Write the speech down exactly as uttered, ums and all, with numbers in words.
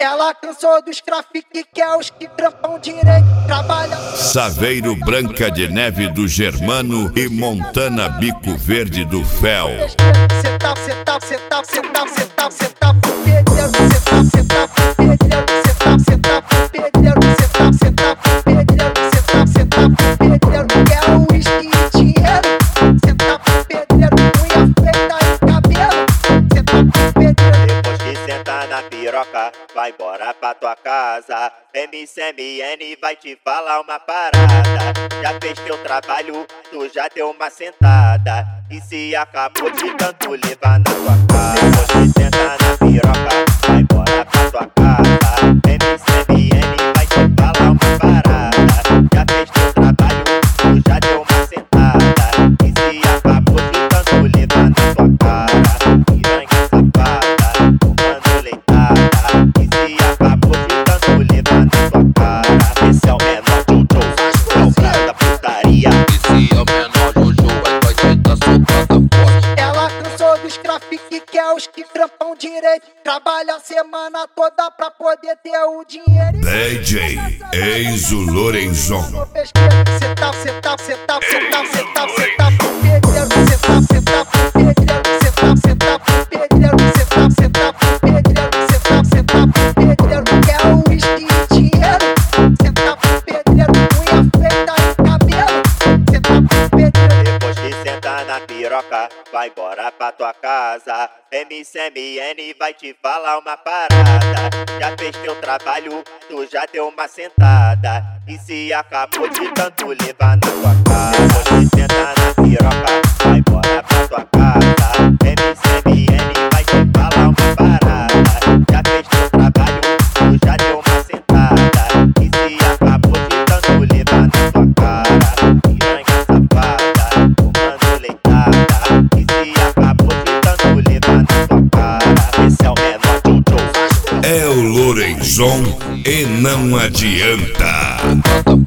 Ela cansou dos trafiques, que é os que trampam direito, trabalham. Saveiro Branca de Neve do Germano e Montana Bico Verde do Fel. Cê tá, cê tá, cê tá, cê tá, cê tá, cê tá pedreiro, cê tá, cê tá pedreiro, cê tá, cê tá pedreiro, cê tá, cê tá pedreiro, cê tá, cê tá pedreiro, quer o uísque e dinheiro, cê tá pedreiro, unha feita e cabelo, cê tá pedreiro. Depois que senta na piroca, vai embora pra tua casa. M C M N vai te falar uma parada. Já fez teu trabalho, tu já deu uma sentada. E se acabou de tanto levar na tua cara. Depois que senta na piroca, vai embora pra tua casa. M C M N vai te falar uma parada. Já fez teu trabalho, tu já deu uma sentada. E se acabou de tanto levar na tua cara. Piranha safada, tomando leitada. E se acabou de tanto levar na tua cara. Esse é o menor Jojo, é o prato da putaria. Esse é o menor Jojo, é nós que tá soltando forte. Ela cansou dos trafiques, que é os que trampam direito, trabalha a semana toda pra poder ter o dinheiro. D J Enzo Lorenzon. Cê tá, cê tá, cê tá, cê tá, cê tá, cê tá pedreiro, cê tá, cê tá pedreiro, cê tá, cê tá pedreiro, cê tá, cê tá pedreiro, cê tá, cê tá pedreiro, quer o uísque e dinheiro, cê tá pedreiro, unha feita e cabelo, cê tá pedreiro. Depois que senta na piroca, vai embora pra tua casa. M C M N vai te falar uma parada. Já fez teu trabalho, tu já deu uma sentada. E se acabou de tanto levar na tua cara. Depois que senta na piroca, vai embora pra tua casa. M C M N vai te falar uma parada. Já fez teu trabalho, tu já deu uma sentada. E se acabou de tanto levar na tua cara. Piranha safada, tomando leitada. E se acabou de tanto levar na tua cara. Esse é o menor Jojo. É o Lorenzon e não adianta.